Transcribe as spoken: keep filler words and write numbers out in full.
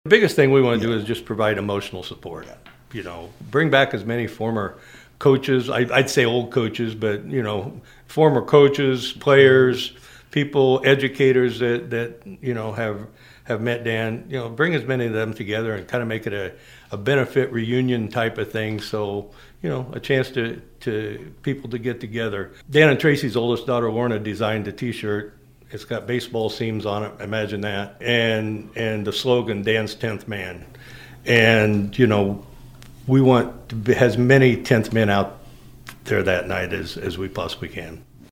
The biggest thing we want to do is just provide emotional support. You know, bring back as many former coaches, I, I'd say old coaches, but, you know, former coaches, players, people, educators that, that you know, have have met Dan. You know, bring as many of them together and kind of make it a, a benefit reunion type of thing. So, you know, a chance to, to people to get together. Dan and Tracy's oldest daughter, Lorna, designed a T-shirt. It's got baseball seams on it, imagine that, and and the slogan, Dan's tenth Man. And, you know, we want to be, as many tenth men out there that night as, as we possibly can.